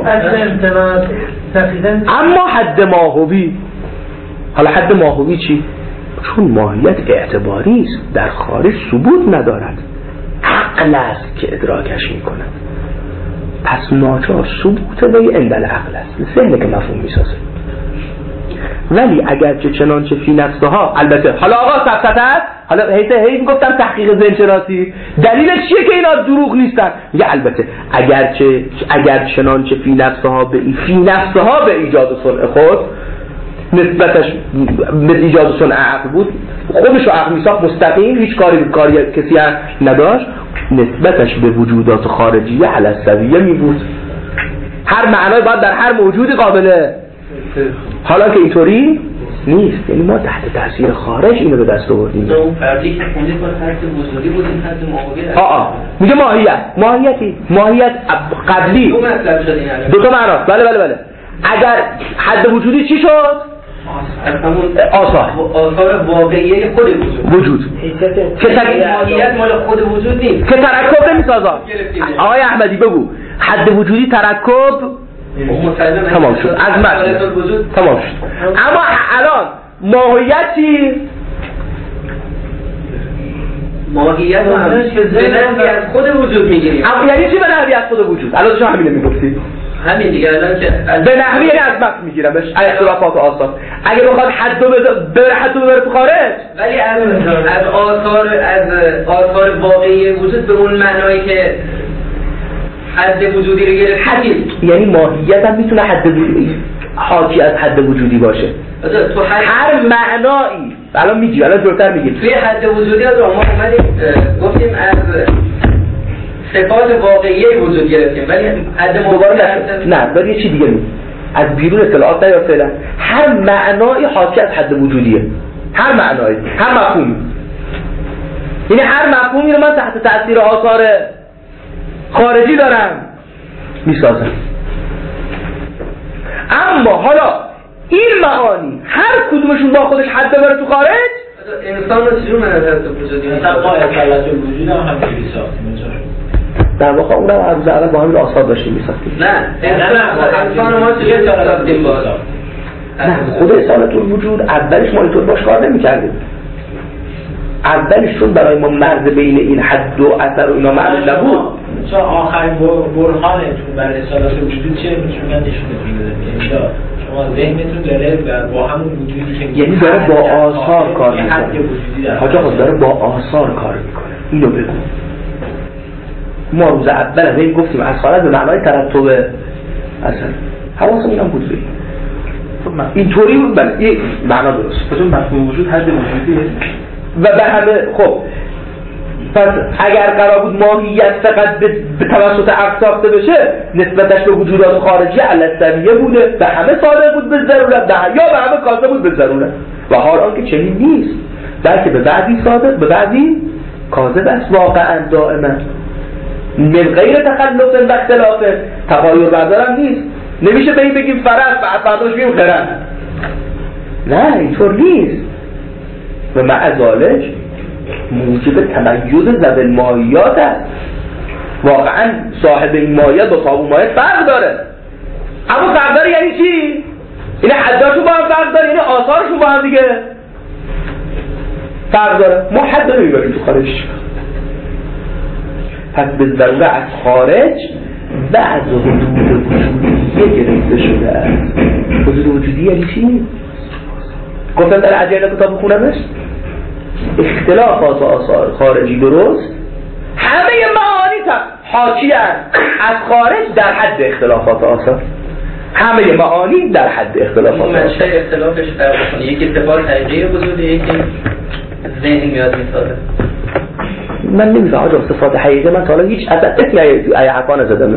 اما حد ماهوی، حالا حد ماهوی چی؟ چون ماهیت اعتباری است، در خارج ثبوت ندارد، عقل است که ادراکش می کند، پس ناچار ثبوت وی عند العقل است، ذهن که مفهوم می سازه. ولی اگرچه چنانچه فی نفسها، البته حالا آقا سفسطه است، حالا هی میگفتم تحقیق ذهن شناسی دلیلش چیه که اینا دروغ نیستن؟ میگه البته اگر چنانچه فی نفسها به ایجاد صنع خود، نسبتش به ایجاد صنع عقل بود، خودشو عقل میساخت مستقیم، هیچ کاری کسی نداشت، نسبتش به وجودات خارجیه علی السویه می بود. هر معنای باید در هر موجودی قابله، حالا که اینطوری نیست. یعنی ما تحت تاثیر خارج اینو به دست آوردیم. اون فردی که خوندید با حد وجودی بود، این حد ماهوی میگه ماهیت قبلی دو مطلب شد این دو تا معنا. بله اگر حد وجودی چی شد؟ آثار واقعی خود وجود که ماهیت مال خود وجود نیست، که ترکب نمیسازه. آقای احمدی بگو حد وجودی ترکب تمام شد، از متن تمام شد. اما الان ماهیت چی؟ ماهیت به نحوی از خود وجود میگیریم. یعنی چی به نحوی از خود وجود؟ الان شما همینه میگفتید. همین دیگه الان که به نحوی یعنی از متن میگیرمش، اختلافات آثار. اگه بخواد حدو بره تو خارج، ولی از آثار واقعی وجود به اون معنایی که حد وجودی رو گرفتیم. یعنی ماهیت هم میتونه حد وجودی حاکی از حد وجودی باشه. تو هر معنایی الان میگی، الان جلوتر میگیم توی حد وجودی از ما اومدیم گفتیم از صفات واقعی وجود گرفتیم، ولی حد نه ولی یه چی دیگه میگیم از بیرون اطلاعات یا فعلا هر معنایی حاکی از حد وجودیه، هر معنایی، هر مفهومی. یعنی هر مفهومی رو من تحت تاثیر آثار خارجی دارم میسازم. اما حالا این معانی هر کدومشون با خودش حد ببره تو خارج، انسان رو چجور منظر تو وجودی مثلا ما اطلاعات الوجود هم همینجوری ساختیم در واقع اونم از اول با همین آثار داشتیم میساختیم. نه انسان ما چجور ساختیم باز؟ نه خود اصالت الوجود اولش ما اینطور باش کار نمی‌کردیم. اولش چون برای ما مرز بین این حد و اثر و اینا معلوم نبود. چون آخرین برهانتون برای اصالت الوجود چیه میتونن نشون بدید؟ یعنی شما ذهنتون داره با همون وجودی که یعنی داره با آثار کار میکنه. حاجا خود داره با آثار کار میکنه. اینو بگو. ما روز اول هم گفتیم اصالت به معنای ترتب اصلا حواسمون هم بود بگیم اینطوری بود. بله یک معنا درست. پس اون مفهوم وجود حد وجودیه و به همه. خب پس اگر قرار بود ماهیت فقط به توسط عقل ساخته بشه، نسبتش به وجودات خارجی علی السویه بوده، به همه صادق بود به ضرورت، یا به همه کاذب بود به ضرورت. و حال آنکه چنین نیست، بلکه به بعضی صادق به بعضی کاذب است. واقعا دائما من غیر تخلف و اختلاف، تغایر بردارم نیست. نمیشه به این بگیم فرض بعدش بگیم خرد. نه اینطور نیست. و مع ذالک موجب تمیز ذوی الماهیات است. واقعا صاحب این ماهیت با صاحب ماهیت فرق داره. اما فرق داره یعنی چی؟ این حداشون با هم فرق داره، یعنی آثارشون با هم دیگه فرق داره. ما حد نمیبریم تو خارج. پس به ضروره از خارج بعض حدود وجودیه گرفته شده است. حدود وجودی یعنی چی؟ گفتم در عجله کتاب خونمش اختلافات و آثار خارجی درست، همه معانی حاکی از خارج در حد اختلافات و آثار. همه معانی در حد اختلافات و آثار. منشأ اختلافش فرق کنه، یکی اتفاق حقیقی وجوده، یکی ذهنی میاد میسازه. من نمی‌فهمم آجا صفات حقیقی من تا حالا هیچ اسمی حقا نزدم.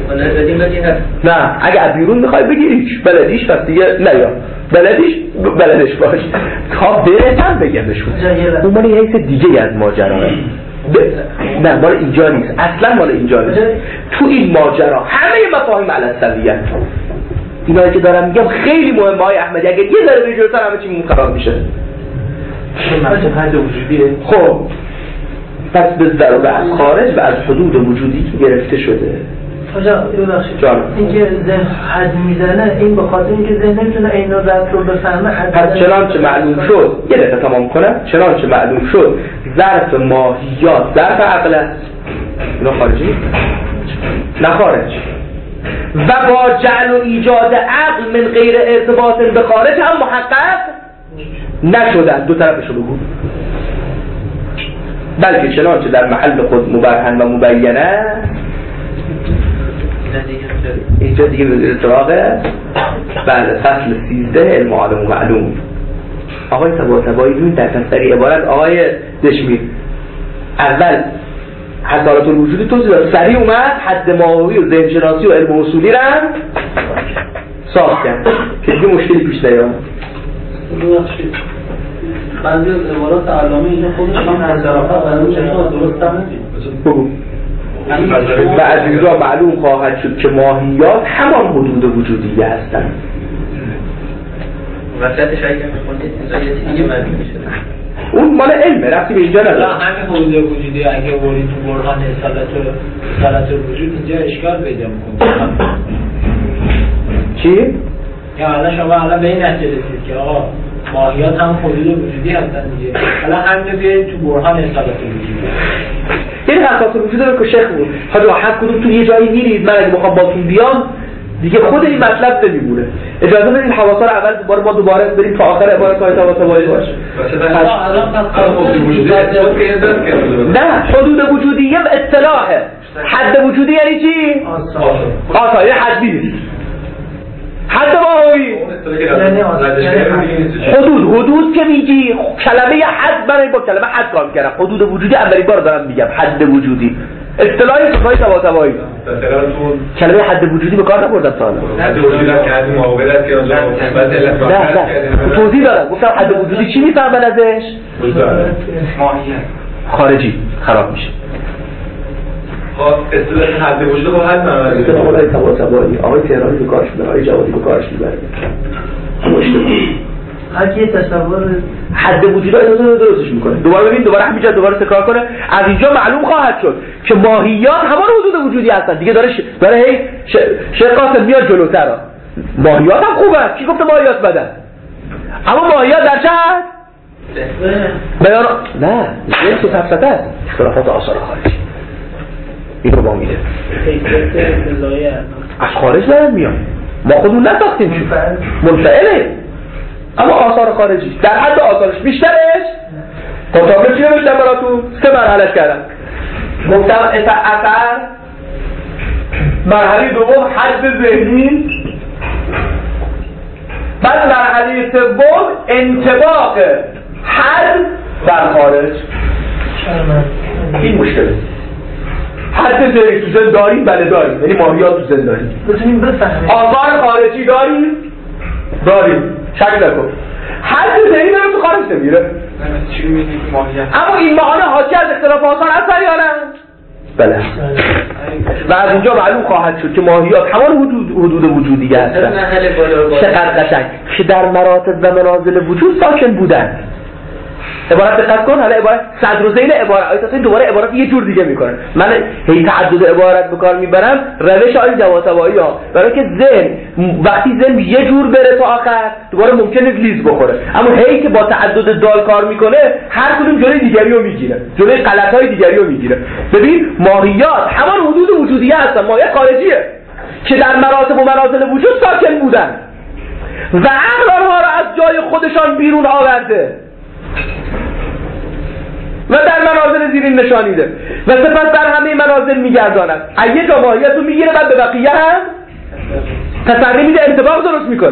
نه اگه از بیرون میخوای بگیریش بلدیش پس دیگه نیا بلدش باش تا برسم بگمشون. اون مال یه حیث دیگه از ماجرا نه مال اینجا نیست، اصلا مال اینجا نیست. تو این ماجرا همه مفاهیم علی السویه، اینایی که دارم میگم خیلی مهمه های احمدی. اگه یه ذره به جلوتر همه چی خراب میشه. حد وجودیه. خب پس به ضرب خارج و از حدود وجودی که گرفته شده. آجا ببخشید اینکه ذهن حد میزنه این به خاطر اینکه ذهن نمیتونه این ذات رو بفهمه. پس چنانچه معلوم شد، یه دقیقه تمام کنم، چنانچه معلوم شد ظرف ماهیات ظرف عقل است، اینا خارجی؟ نه خارج. و با جعل و ایجاد عقل من غیر ارتباط به خارج هم محقق نشدن. دو طرفشو بگو. بلکه چنانچه در محل خود مبرهن و مبینه. اینجا دیگه به اتفاقه بله فصل 13 علم عالم و معلوم. آقای طباطبایی ببین در تفسیر عبارت آقای دشمیر اول حضارت الوجود توضیح داد، سریع اومد حد ماهوی و ذهن شناسی و علم اصولی را صاف کرد که دیگه مشکلی پیش نیاد. ببخشید بعضی از عبارات علامه اینجا خودش هم از طرفه قرارش درست هم نیست. بگو. و از اینجا معلوم خواهد شد که ماهیات همان حدود وجودی هستند. وسطش اگه میخوندید اینجا دیگه معلوم میشه. اون مال علمه، رفتی به اینجا نداره. همین حدود وجودی اگه ورید تو برهان اصالت وجود اینجا اشکال پیدا میکنه. چی؟ یا الان شما الان به این نتیجه رسید که آقا ماهیات هم حدود وجودی هستن دیگه. الان همین بیاید تو برهان اصالت وجود. یعنی اساس وجود رو که شیخ بود. حالا هر کدوم تو یه جایی میرید، من اگه بخوام باتون بیام دیگه خود این مطلب نمیمونه. اجازه بدید حواسا رو اول دوباره بریم تا آخر عبارت های طباطبایی باشه. نه حدود وجودی یه اصطلاحه. حد وجودی یعنی چی؟ آثار یه حدی. حد ماهوی حدود که میگی کلمه حد برای با کلمه حد کار میکردم. حدود وجودی اولین بار دارم میگم حد وجودی اصطلاحی صفای طباطبایی. کلمه حد وجودی به کار نبردم تا الان. حد وجودی که حد معاقبت است که اونجا نه توضیح دادم گفتم حد وجودی چی میفهمن ازش؟ ماهیت خارجی خراب میشه. اصطلاح حد وجود رو حد نمی‌دونم. اصطلاح آقای طباطبایی آقای تهرانی به کارش میبره، آقای جوادی به کارش میبره. هر کی تصور حد وجود رو درستش میکنه. دوباره ببین دوباره همینجا دوباره تکرار کنه. از اینجا معلوم خواهد شد که ماهیات همان حدود وجودی هستن. دیگه داره هی شیخ قاسم میاد جلوتر. ماهیات هم خوبه. کی گفته ماهیات بدن؟ اما ماهیات در چه حد؟ بیان نه این تو تفسیر است. اختلافات آثار خارجی. این رو با میده. از خارج دارن میان. ما خودمون نساختیم چون منفعله. اما آثار خارجی در حد آثارش بیشترش تا تابلو چی نوشتم براتون؟ 3 مرحلهش کردم. گفتم اثر مرحله دوم حد ذهنی، بعد مرحله سوم انطباق حد در خارج. این مشکله. حد ذهنی تو ذهن داریم؟ بله داریم، یعنی ماهیات تو ذهن داریم. بتونیم بفهمیم. آثار خارجی داریم شک نکن. حد ذهنی داره تو خارج نمیره. چی میگی ماهیت؟ اما این معانه حاکی از اختلاف آثار هست یا نه؟ بله. و از اینجا معلوم خواهد شد که ماهیات همان حدود وجودی هستند. چقدر قشنگ که در مراتب و منازل وجود ساکن بودند. عبارت دقت کن. حالا عبارت صدر و ذیل عبارت این دوباره عبارت یه جور دیگه میکنه. من هی تعدد عبارت به کار میبرم روش آیه طباطبایی ها، برای که ذهن وقتی ذهن یه جور بره تا آخر دوباره ممکنه لیز بخوره. اما هی که با تعدد دال کار میکنه هر کدوم جلوی دیگری رو میگیره، جلوی غلطای دیگری رو میگیره. ببین ماهیات همان حدود وجودی هستن، ماهیت خارجیه که در مراتب و منازل وجود ساکن بودن و عقل آنها را از جای خودشان بیرون آورده و در منازل زیرین نشانیده و سپس در همه منازل میگرداند. اگه جا ماهیت رو میگیره بعد به بقیه هم تسری میده، انطباق درست میکنه.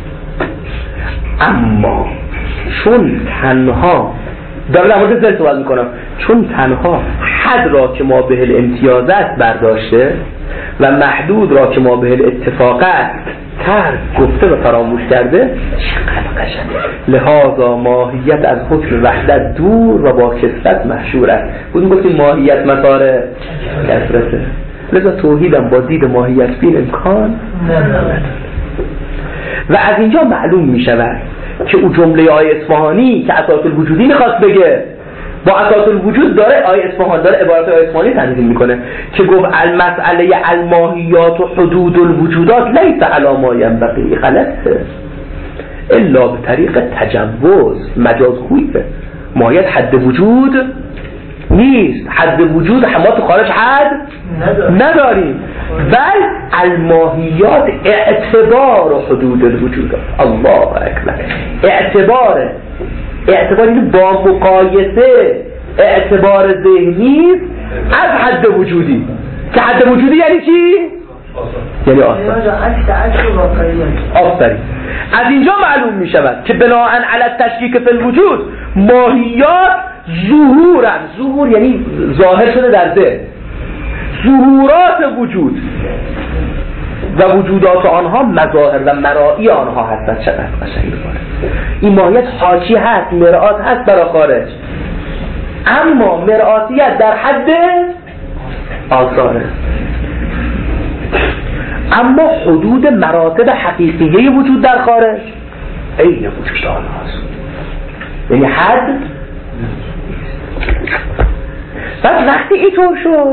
اما چون تنها در مورد ذهن صحبت میکنم، چون تنها حد را که ما به الامتیازات برداشته و محدود را که ما به الاتفاقات ترک گفته و فراموش کرده، چقدر قشنگه. لحاظا ماهیت از حکم وحدت دور و با کثرت محشور است. بودیم گفتیم ماهیت مسار کثرته، لذا توحیدم با دید ماهیت بین امکان ندارد. و از اینجا معلوم می شود که او جمله آیه اصفهانی که اساس الوجودی میخواست بگه با اساس الوجود داره آیه اصفهان داره عبارت آیه اصفهانی تنظیم میکنه که گفت المسئله الماهیات و حدود الوجودات لیس علی ما ینبغی خلصه الا به طریق تجوز مجاز خویفه. ماهیت حد وجود نیست، حد وجود ما تو خارج حد نداریم، بل الماهیات اعتبار حدود الوجودات. الله اکبر. اعتبار این با مقایسه اعتبار ذهنی از حد وجودی که حد وجودی یعنی چی؟ یعنی آفرین. از اینجا معلوم می شود که بناءً علی التشکیک فی الوجود ماهیات ظهور یعنی ظاهر شده در ذهن، ظهورات وجود و وجودات آنها مظاهر و مرایی آنها هستند. چقدر قشنگ باره. این ماهیت حاکی هست، مرآت هست برای خارج، اما مرآتیت در حد آثاره، اما حدود مراتب حقیقیه وجود در خارج عین وجود آنهاست، یعنی حد. پس وقتی اینطور شد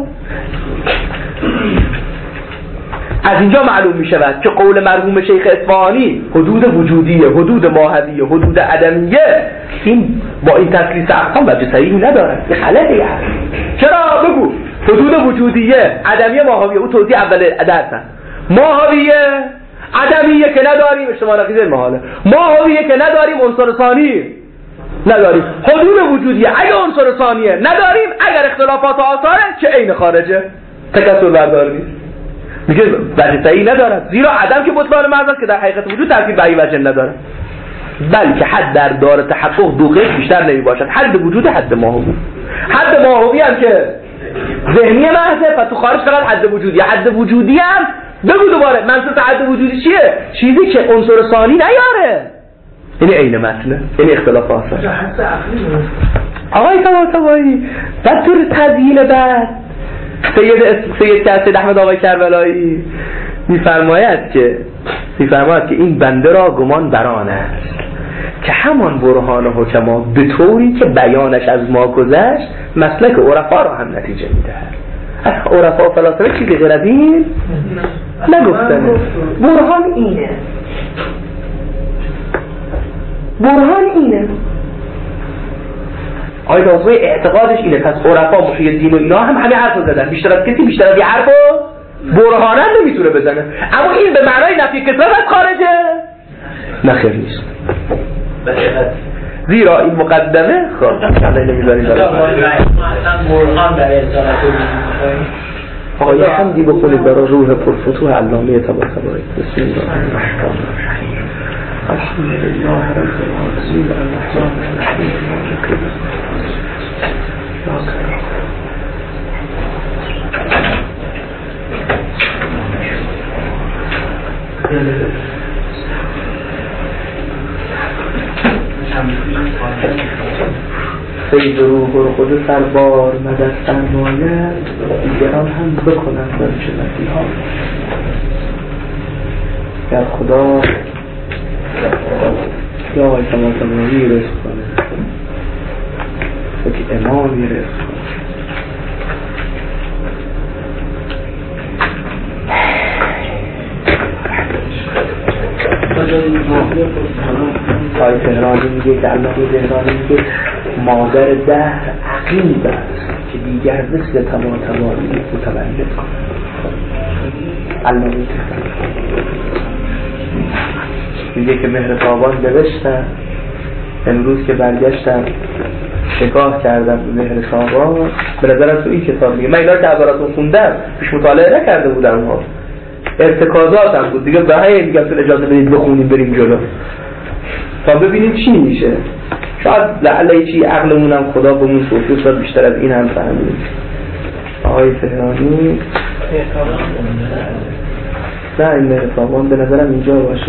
از اینجا معلوم می شود که قول مرحوم شیخ اصفهانی حدود وجودیه، حدود ماهویه، حدود عدمیه، این با این تسلیس اقسام وجه صحیحی نداره، یه غلطی هست. چرا؟ بگو. حدود وجودیه، عدمیه، ماهویه، او توضیح اول درسن. ماهویه عدمیه که نداریم، اجتماع نقیض محاله. ماهویه که نداریم، عنصر ثانی نداریم. حدود وجودیه اگه عنصر ثانیه نداریم، اگر اختلافات آثاره چه عین خارجه، تکسر بردار نیست. میگه وجه صحیح ندارد، زیرا عدم که بطلان محض است که در حقیقت وجود ترکیب به ای وجه نداره، بلکه حد در دار تحقق دو قسم بیشتر نمی باشد، حد وجود، حد ماهوی. حد ماهوی هم که ذهنی محضه، پس تو خارج فقط حد وجودی. حد وجودی هم بگو دوباره منصوص حد وجودی چیه؟ چیزی که عنصر ثانی نیاره، یعنی عین متنه، یعنی اختلاف آثار. آقای طباطبایی بعد طور تذییل بعد سید احمد آقای کربلایی میفرماید که این بنده را گمان بران است که همان برهان حکما به طوری که بیانش از ما گذشت مسلک عرفا را هم نتیجه میدهد. عرفا و فلاسفه چیزی غیر از این نگفتن. برهان اینه. آقای طباطبایی اعتقادش اینه. پس عرفا محی الدین و اینا هم همه حرف زدن، بیشتر از کسی بیشتر از یه حرفو برهانه نمیتونه بزنه، اما این به معنای نفی کتاب از خارجه نخیر نیست. زیرا این مقدمه خواهد نمیذاریم برهان برای اصالت آقای حمدی بخونید برای روح پرفتوح علامه طباطبایی. بسم الله الرحمن الرحیم. الحمد لله رب العالمین الرحمن الرحیم سید روح و خود سربار مدد سرمایه دیگران هم بکنن در جنتی ها. در خدا یا آقای طباطبایی رزق کنه و که امامی رزق کنه. آقای تهرانی میگه که علامه تهرانی میگه مادر دهر عقیب است که دیگر مثل طباطبایی متولد کنه. علامه تهرانی میگه که مهر تابان نوشتم، امروز که برگشتم شکاه کردم به مهر تابان. به نظرم تو این کتاب میگه، من اینا که عباراتون خوندم پیش مطالعه نکرده بودم ها، ارتکازاتم بود دیگه، به همین میگم تو اجازه بدید بخونیم بریم جلو تا ببینیم چی میشه. شاید لعله چی عقلمونم خدا بهمون توفیق داد بیشتر از این هم فهمیم. آقای تهرانی نه این مهر تابان به نظرم اینجا باشه.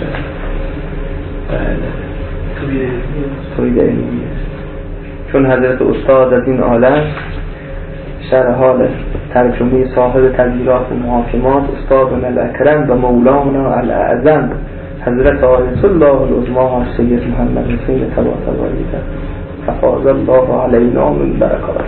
توید علمیه، چون حضرت استاد از این عالم شرح حال ترجمه صاحب تذکیرات و محاکمات استادنا الاکرم و مولانا الاعظم حضرت آیت الله العظمی سید محمد حسین طباطبایی ففاض الله علینا من برکات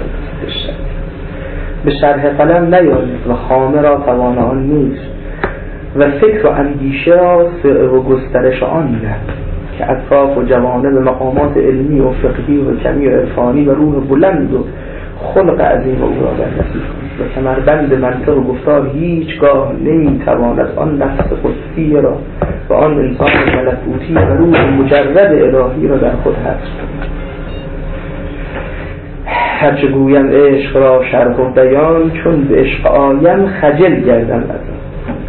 به شرح قلم نیایید و خامه را توان آن نیست و فکر و اندیشه را سعه و گسترش آن نه که اطراف و جوانب مقامات علمی و فقهی و کمی و عرفانی و روح بلند و خلق عظیم او را در نصیب کنید و کمربند منطق و گفتار هیچگاه نمیتواند آن نفس قدسی را و آن انسان ملکوتی و روح مجرد الهی را در خود حفظ کنید. هرچه گویم عشق را شرح و بیان چون به عشق آیم خجل گردم از آن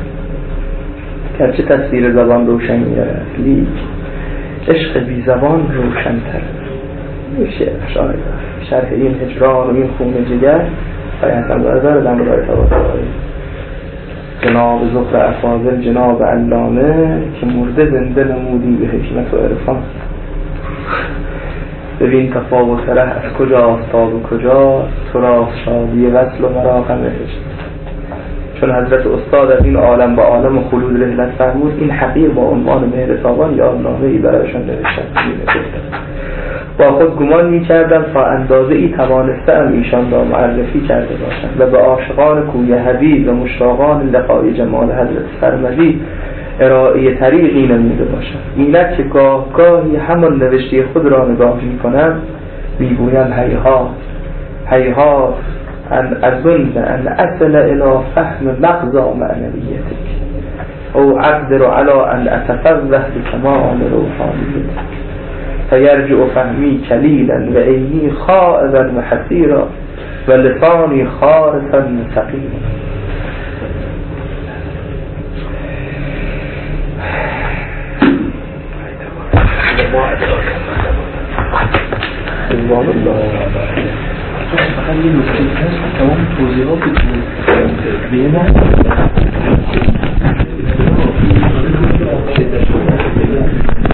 گرچه تصویر زبان روشن می‌دارد لیک عشق بی زبان روشن تر میشه. شرح این هجران و این خون جگر آیه حسن برادر دم رای طباطبایی جناب ذکر افاضل جناب علامه که مرده زنده نمودی به حکمت و عرفان. ببین تفاوت ره از کجاست تا به کجا تو راست شادی وصل و مرا غم هجر. چون حضرت استاد از این عالم با عالم و خلود رحلت فرمود این حقیر با عنوان مهر تابان یا نامه‌ای برایشان نوشتم. با خود گمان می‌کردم تا اندازه‌ای توانستم ایشان را معرفی کرده باشم و به عاشقان کوی حبیب و مشتاقان لقای جمال حضرت سرمدی ارائه طریقی نموده باشم. اینک که گاه گاهی همان نوشته خود را نگاه می‌کنم می‌گویم هیهات ان اظن ان اصل الى فهم مغزى معنویتک او اقدر على ان اتفوه بکمال روحانیتک فیرجع فهمی کلیلا و عینی خائبا و حسیرا و لسانی خارسا سقیما. سبحان الله. فقط یه نکته هست تمام توضیحات به ما